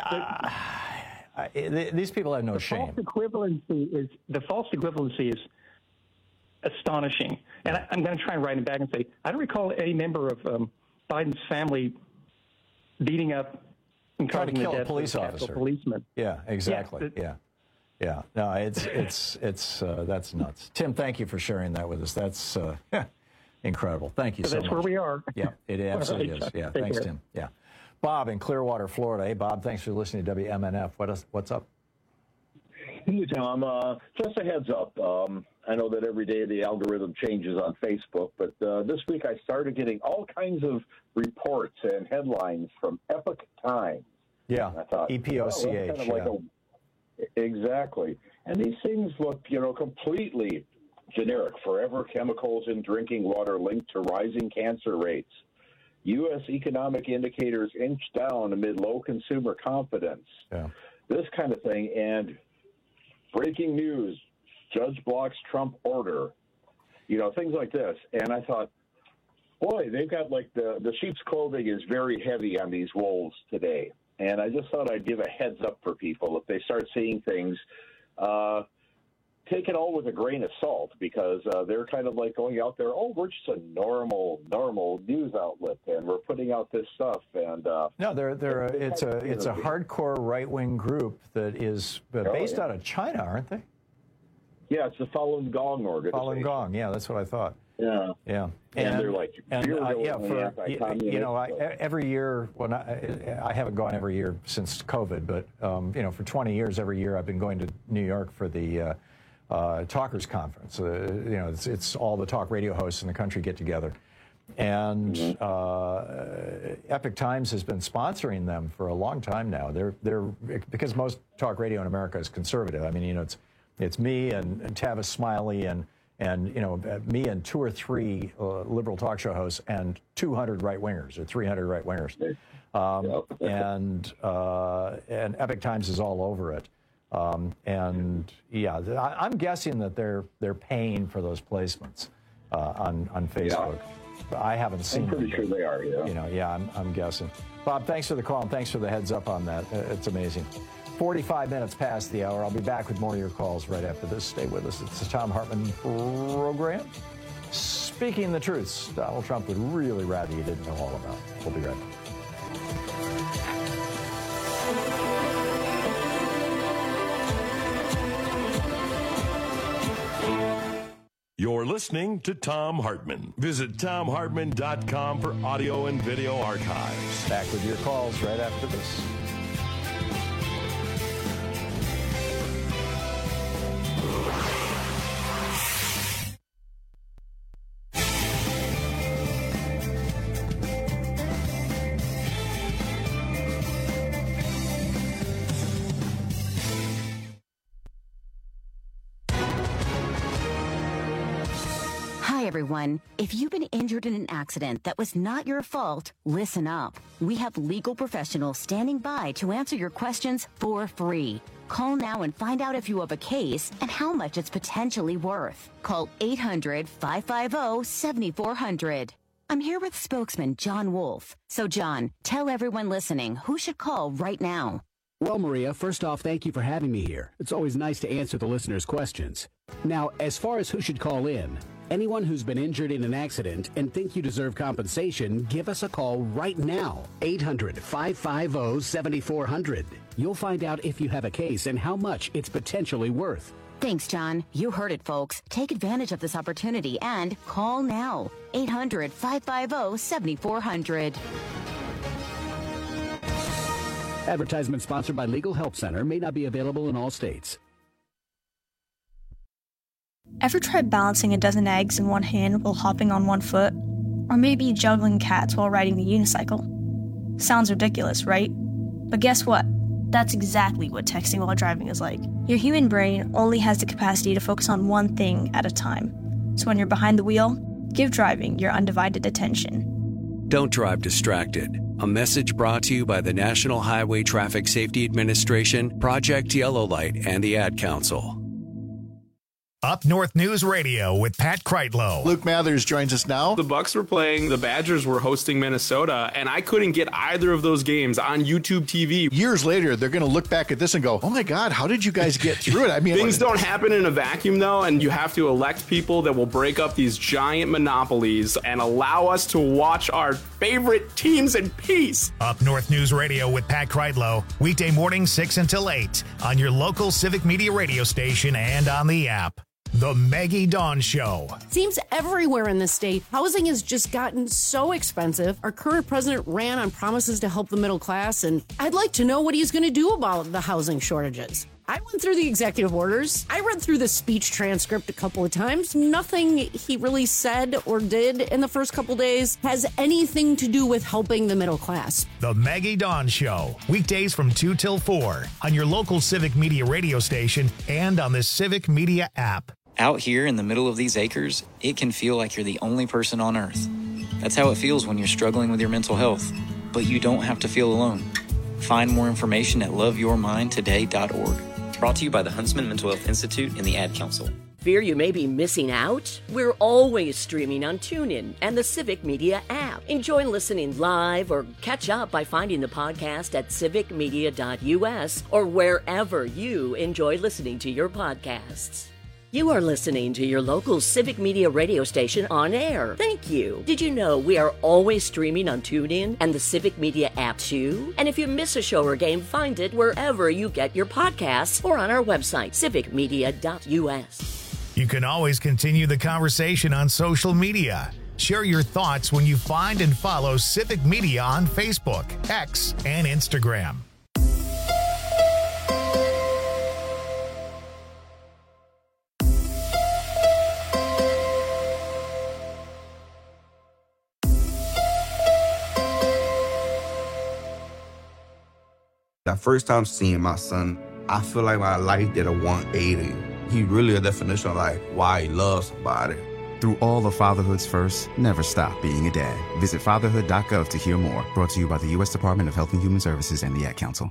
These people have no shame. The false equivalency is astonishing. And I'm going to try and write it back and say, I don't recall any member of Biden's family beating up and trying to causing kill the a deaths police of Capitol officer. policemen. Yeah, exactly. Yeah, Yeah. No, it's that's nuts. Tim, thank you for sharing that with us. That's incredible. Thank you so much. That's where we are. Yeah, it absolutely All right. is. Yeah, Take thanks, care. Tim. Yeah. Bob in Clearwater, Florida. Hey, Bob, thanks for listening to WMNF. What's up? Hey, Tom. Just a heads up. I know that every day the algorithm changes on Facebook, but this week I started getting all kinds of reports and headlines from Epoch Times. Yeah, I thought, EPOCH. kind of like exactly. And these things look, completely generic. Forever chemicals in drinking water linked to rising cancer rates. U.S. economic indicators inch down amid low consumer confidence. Yeah. This kind of thing. And breaking news, judge blocks Trump order. Things like this. And I thought, boy, they've got the sheep's clothing is very heavy on these wolves today. And I just thought I'd give a heads up for people. If they start seeing things, take it all with a grain of salt, because they're kind of like going out there, we're just a normal news outlet, and we're putting out this stuff. And no, it's a hardcore right-wing group that is based out of China, aren't they? Yeah, it's the Falun Gong organization. Falun Gong, yeah, that's what I thought. Yeah. Yeah. And they're like, every year, I haven't gone every year since COVID, but, for 20 years, every year I've been going to New York for the Talkers Conference. It's all the talk radio hosts in the country get together. And Epoch Times has been sponsoring them for a long time now. They're because most talk radio in America is conservative. I mean, it's me and Tavis Smiley and me and 2 or 3 liberal talk show hosts and 200 right-wingers or 300 right-wingers. And Epoch Times is all over it. I'm guessing that they're paying for those placements on Facebook. Yeah. I haven't seen them. I'm pretty sure they are, yeah. I'm guessing. Bob, thanks for the call and thanks for the heads up on that. It's amazing. 45 minutes past the hour. I'll be back with more of your calls right after this. Stay with us. It's the Tom Hartman program. Speaking the truths Donald Trump would really rather you didn't know all about. We'll be right back. You're listening to Tom Hartman. Visit TomHartman.com for audio and video archives. Back with your calls right after this. Everyone, if you've been injured in an accident that was not your fault, listen up. We have legal professionals standing by to answer your questions for free. Call now and find out if you have a case and how much it's potentially worth. Call 800-550-7400. I'm here with spokesman John Wolf. So, John, tell everyone listening who should call right now. Well, Maria, first off, thank you for having me here. It's always nice to answer the listeners' questions. Now, as far as who should call in, anyone who's been injured in an accident and think you deserve compensation, give us a call right now. 800-550-7400. You'll find out if you have a case and how much it's potentially worth. Thanks, John. You heard it, folks. Take advantage of this opportunity and call now. 800-550-7400. Advertisement sponsored by Legal Help Center, may not be available in all states. Ever tried balancing a dozen eggs in one hand while hopping on one foot? Or maybe juggling cats while riding the unicycle? Sounds ridiculous, right? But guess what? That's exactly what texting while driving is like. Your human brain only has the capacity to focus on one thing at a time. So when you're behind the wheel, give driving your undivided attention. Don't drive distracted. A message brought to you by the National Highway Traffic Safety Administration, Project Yellow Light, and the Ad Council. Up North News Radio with Pat Kreitlow. Luke Mathers joins us now. The Bucks were playing, the Badgers were hosting Minnesota, and I couldn't get either of those games on YouTube TV. Years later, they're going to look back at this and go, oh my God, how did you guys get through it? I mean, things don't happen in a vacuum, though, and you have to elect people that will break up these giant monopolies and allow us to watch our favorite teams in peace. Up North News Radio with Pat Kreitlow, weekday morning 6 until 8 on your local Civic Media radio station and on the app. The Maggie Dawn Show. Seems everywhere in the state, housing has just gotten so expensive. Our current president ran on promises to help the middle class, and I'd like to know what he's going to do about the housing shortages. I went through the executive orders. I read through the speech transcript a couple of times. Nothing he really said or did in the first couple days has anything to do with helping the middle class. The Maggie Dawn Show. Weekdays from 2 till 4 on your local Civic Media radio station and on the Civic Media app. Out here in the middle of these acres, it can feel like you're the only person on earth. That's how it feels when you're struggling with your mental health. But you don't have to feel alone. Find more information at loveyourmindtoday.org. Brought to you by the Huntsman Mental Health Institute and the Ad Council. Fear you may be missing out? We're always streaming on TuneIn and the Civic Media app. Enjoy listening live or catch up by finding the podcast at civicmedia.us or wherever you enjoy listening to your podcasts. You are listening to your local Civic Media radio station on air. Thank you. Did you know we are always streaming on TuneIn and the Civic Media app too? And if you miss a show or game, find it wherever you get your podcasts or on our website, civicmedia.us. You can always continue the conversation on social media. Share your thoughts when you find and follow Civic Media on Facebook, X, and Instagram. That first time seeing my son, I feel like my life did a 180. He really a definition of like why he loves somebody. Through all of fatherhood's first, never stop being a dad. Visit fatherhood.gov to hear more. Brought to you by the U.S. Department of Health and Human Services and the Ad Council.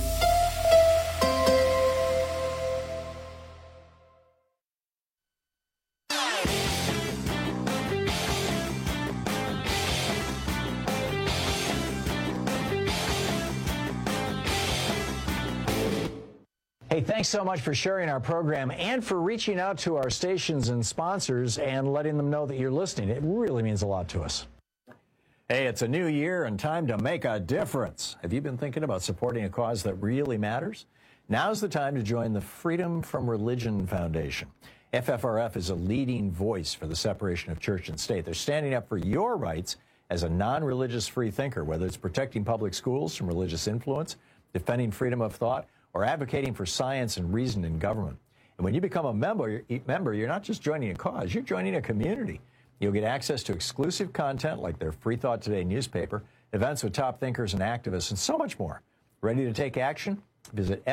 Hey, thanks so much for sharing our program and for reaching out to our stations and sponsors and letting them know that you're listening. It really means a lot to us. Hey, it's a new year and time to make a difference. Have you been thinking about supporting a cause that really matters? Now's the time to join the Freedom from Religion Foundation. FFRF is a leading voice for the separation of church and state. They're standing up for your rights as a non-religious free thinker, whether it's protecting public schools from religious influence, defending freedom of thought, or advocating for science and reason in government. And when you become a member, you're not just joining a cause, you're joining a community. You'll get access to exclusive content like their Free Thought Today newspaper, events with top thinkers and activists, and so much more. Ready to take action? Visit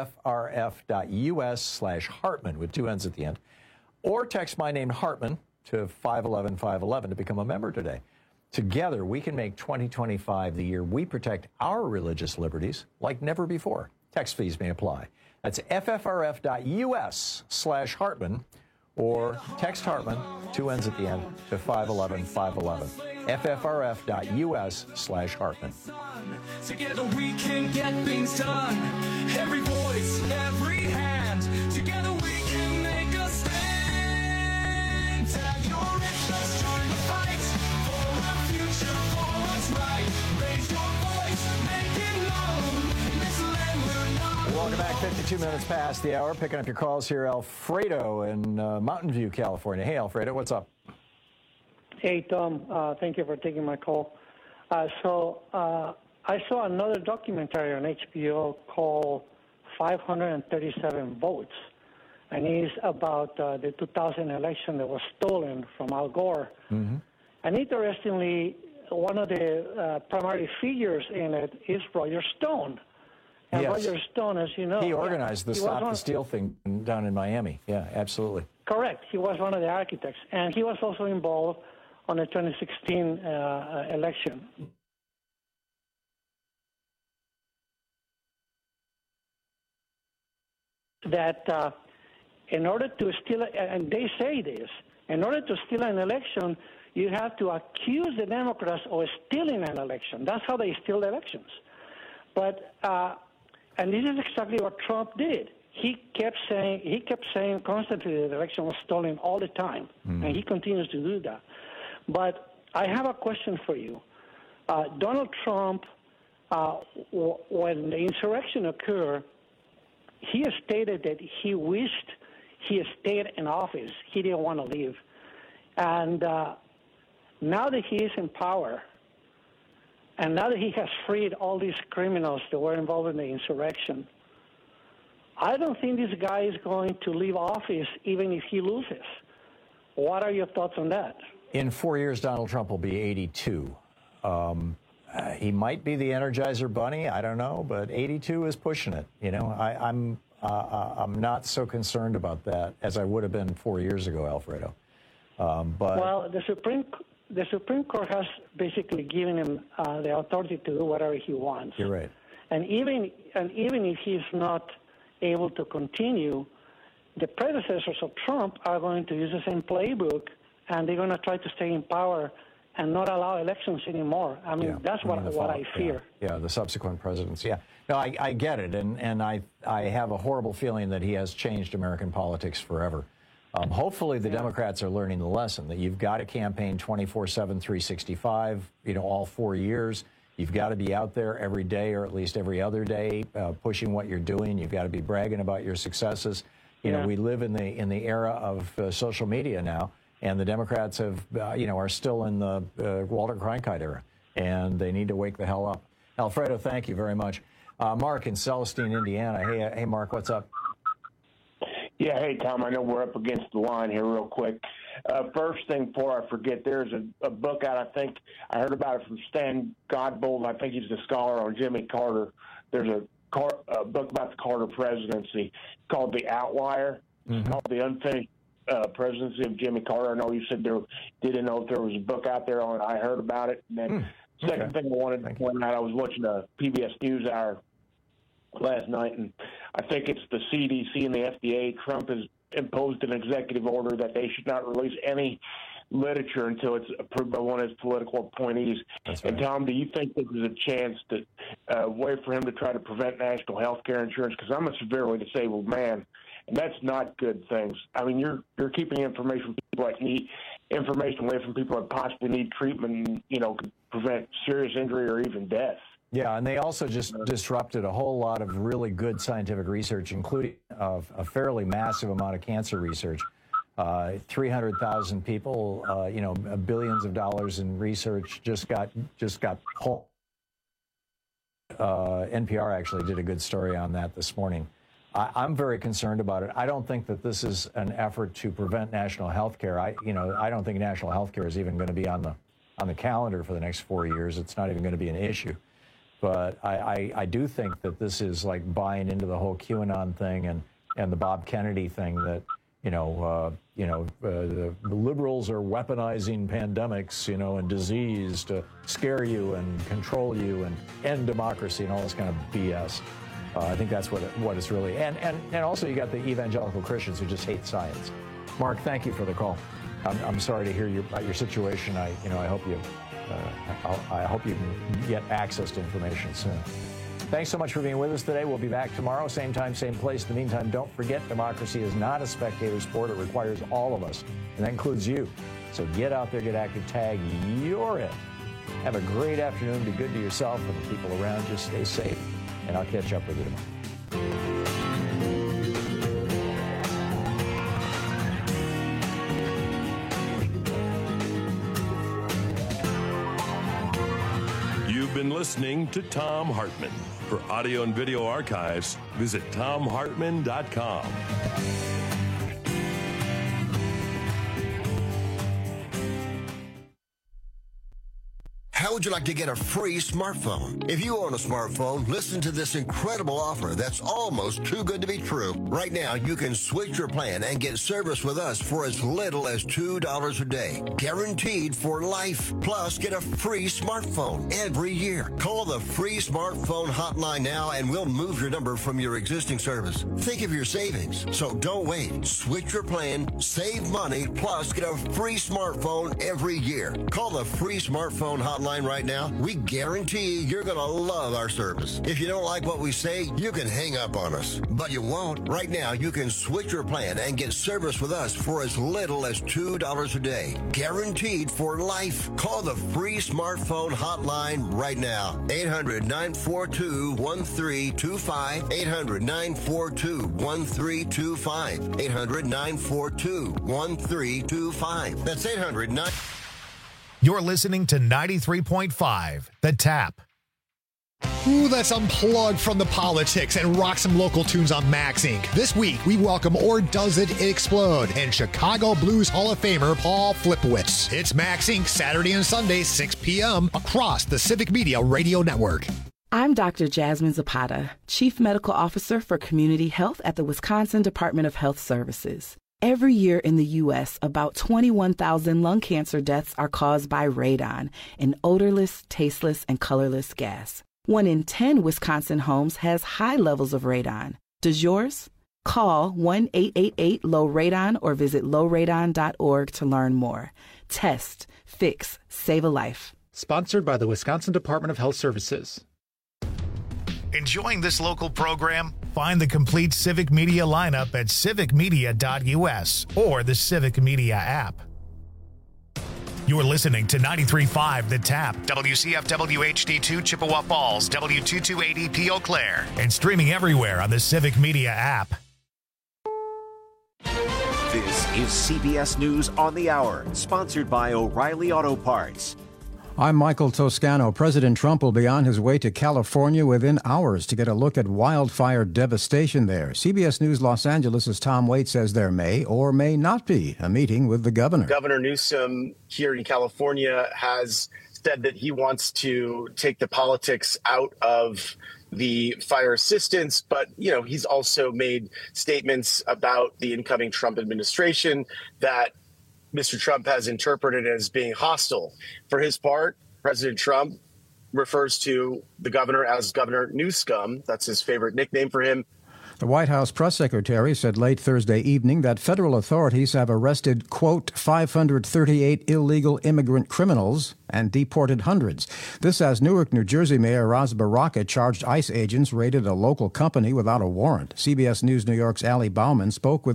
ffrf.us/Hartman with 2 N's at the end, or text my name Hartman to 511-511 to become a member today. Together, we can make 2025 the year we protect our religious liberties like never before. Text fees may apply. That's ffrf.us/Hartman or text Hartman, 2 N's at the end, to 511-511. ffrf.us/Hartman. Together we can get things done. Every voice, every hand. Together we can make a stand. Tag your interest, join the fight for a future, for what's right. Raise your voice, make it known. This land will not. Welcome back. 52 minutes past the hour. Picking up your calls here. Alfredo in Mountain View, California. Hey, Alfredo, what's up? Hey, Tom. Thank you for taking my call. I saw another documentary on HBO called 537 Votes, and it's about the 2000 election that was stolen from Al Gore. Mm-hmm. And interestingly, one of the primary figures in it is Roger Stone. And yes. Roger Stone, as you know, he organized the Stop the Steal thing down in Miami. Yeah, absolutely. Correct. He was one of the architects, and he was also involved on the 2016 election. That in order to steal, and they say this, in order to steal an election, you have to accuse the Democrats of stealing an election. That's how they steal elections. But and this is exactly what Trump did. He kept saying constantly that the election was stolen all the time, and he continues to do that. But I have a question for you. Donald Trump, when the insurrection occurred, he stated that he wished he stayed in office. He didn't want to leave. And now that he is in power, and now that he has freed all these criminals that were involved in the insurrection, I don't think this guy is going to leave office even if he loses. What are your thoughts on that? In 4 years, Donald Trump will be 82. He might be the Energizer Bunny. I don't know, but 82 is pushing it. You know, I'm not so concerned about that as I would have been 4 years ago, Alfredo. Well, the Supreme Court has basically given him the authority to do whatever he wants. You're right. And even if he's not able to continue, the predecessors of Trump are going to use the same playbook, and they're going to try to stay in power and not allow elections anymore. I mean, that's what I fear. Yeah, the subsequent presidents. Yeah. No, I get it, and I have a horrible feeling that he has changed American politics forever. Hopefully the Democrats are learning the lesson that you've got to campaign 24/7, 365, all 4 years. You've got to be out there every day or at least every other day pushing what you're doing. You've got to be bragging about your successes. You know, we live in the era of social media now, and the Democrats are still in the Walter Cronkite era, and they need to wake the hell up. Alfredo, thank you very much. Mark in Celestine, Indiana. Hey, Mark, what's up? Yeah, hey, Tom, I know we're up against the line here real quick. First thing before I forget, there's a book out, I think I heard about it from Stan Godbold. I think he's the scholar on Jimmy Carter. There's a book about the Carter presidency called The Outlier. It's called The Unfinished Presidency of Jimmy Carter. I know you said didn't know if there was a book out there on it. I heard about it. And then second thing I wanted to point out, I was watching a PBS NewsHour last night, and I think it's the CDC and the FDA. Trump has imposed an executive order that they should not release any literature until it's approved by one of his political appointees. That's right. And Tom, do you think this is a chance to way for him to try to prevent national health care insurance? Because I'm a severely disabled man, and that's not good things. I mean, you're keeping information from people that need information away from people that possibly need treatment, could prevent serious injury or even death. Yeah, and they also just disrupted a whole lot of really good scientific research, including a fairly massive amount of cancer research. 300,000 people, billions of dollars in research just got pulled. NPR actually did a good story on that this morning. I'm very concerned about it. I don't think that this is an effort to prevent national health care. I don't think national health care is even going to be on the calendar for the next 4 years. It's not even going to be an issue. But I do think that this is like buying into the whole QAnon thing and the Bob Kennedy thing that, the liberals are weaponizing pandemics, and disease to scare you and control you and end democracy and all this kind of BS. I think that's what it's really. And also you got the evangelical Christians who just hate science. Mark, thank you for the call. I'm sorry to hear about your situation. I hope you. I hope you can get access to information soon. Thanks so much for being with us today. We'll be back tomorrow, same time, same place. In the meantime, don't forget, democracy is not a spectator sport. It requires all of us, and that includes you. So get out there, get active, tag, you're it. Have a great afternoon. Be good to yourself and the people around you. Stay safe, and I'll catch up with you tomorrow. You've been listening to Thom Hartmann. For audio and video archives, visit ThomHartmann.com. How would you like to get a free smartphone? If you own a smartphone, listen to this incredible offer that's almost too good to be true. Right now, you can switch your plan and get service with us for as little as $2 a day. Guaranteed for life. Plus, get a free smartphone every year. Call the free smartphone hotline now and we'll move your number from your existing service. Think of your savings. So don't wait. Switch your plan, save money, plus get a free smartphone every year. Call the free smartphone hotline right now. We guarantee you're going to love our service. If you don't like what we say, you can hang up on us. But you won't. Right now, you can switch your plan and get service with us for as little as $2 a day. Guaranteed for life. Call the free smartphone hotline right now. 800-942-1325. 800-942-1325. 800-942-1325. That's 800-9... You're listening to 93.5, The Tap. Ooh, let's unplug from the politics and rock some local tunes on Max Inc. This week, we welcome Or Does It Explode and Chicago Blues Hall of Famer Paul Flipowitz. It's Max Inc. Saturday and Sunday, 6 p.m. across the Civic Media Radio Network. I'm Dr. Jasmine Zapata, Chief Medical Officer for Community Health at the Wisconsin Department of Health Services. Every year in the U.S., about 21,000 lung cancer deaths are caused by radon, an odorless, tasteless, and colorless gas. 1 in 10 Wisconsin homes has high levels of radon. Does yours? Call 1-888-LOW-RADON or visit lowradon.org to learn more. Test, fix, save a life. Sponsored by the Wisconsin Department of Health Services. Enjoying this local program? Find the complete Civic Media lineup at civicmedia.us or the Civic Media app. You're listening to 93.5 The Tap, WCFW HD2 Chippewa Falls, W228EP Eau Claire, and streaming everywhere on the Civic Media app. This is CBS News on the Hour, sponsored by O'Reilly Auto Parts. I'm Michael Toscano. President Trump will be on his way to California within hours to get a look at wildfire devastation there. CBS News Los Angeles' Tom Waite says there may or may not be a meeting with the governor. Governor Newsom here in California has said that he wants to take the politics out of the fire assistance, but, you know, he's also made statements about the incoming Trump administration that Mr. Trump has interpreted as being hostile. For his part, President Trump refers to the governor as Governor Newscum. That's his favorite nickname for him. The White House press secretary said late Thursday evening that federal authorities have arrested, quote, 538 illegal immigrant criminals and deported hundreds. This as Newark, New Jersey Mayor Ras Baraka charged ICE agents raided a local company without a warrant. CBS News New York's Ali Bauman spoke with